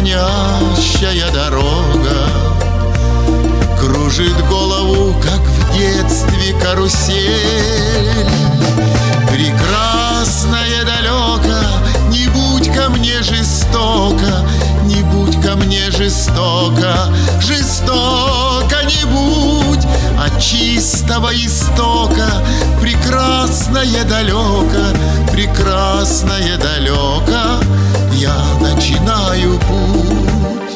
манящая дорога кружит голову, как в детстве карусель. Прекрасное далеко, не будь ко мне жестоко, не будь ко мне жестоко, жестоко не будь. От чистого истока прекрасное далеко, прекрасное далеко я начинаю путь.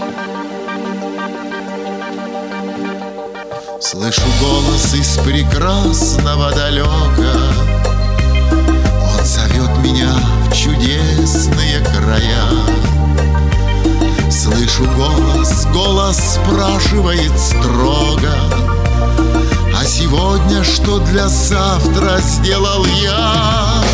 Слышу голос из прекрасного далека, он зовет меня в чудесные края. Слышу голос, голос спрашивает строго: а сегодня что для завтра сделал я?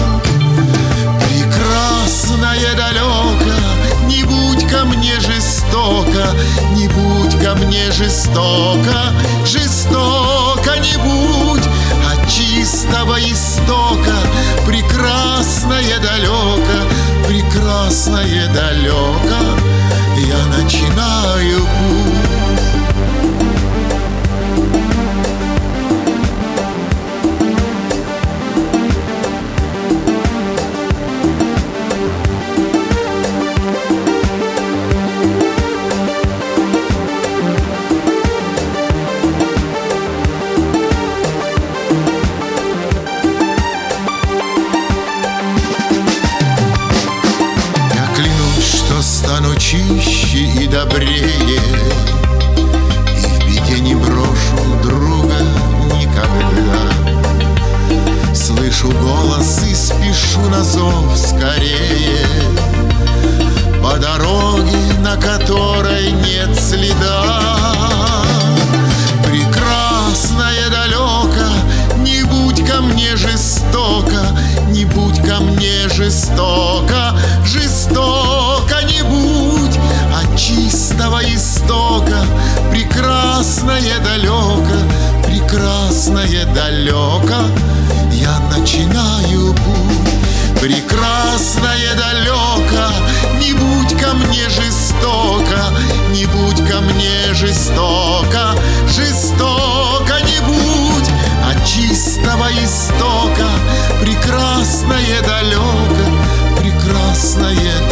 Прекрасное далеко, не будь ко мне жестоко, не будь ко мне жестоко, жестоко не будь. От чистого истока прекрасное далеко, прекрасное далеко я начинаю путь. Стану чище и добрее, и в беде не брошу друга никогда. Слышу голос и спешу на зов скорее, по дороге, на которой нет следа. Прекрасное далеко, не будь ко мне жестоко, не будь ко мне жестоко, жестоко не будь. От чистого истока прекрасное далеко, прекрасное далеко я начинаю путь. Прекрасное далеко, не будь ко мне жестоко, не будь ко мне жестоко, жестоко не будь. От чистого истока прекрасное далеко, прекрасное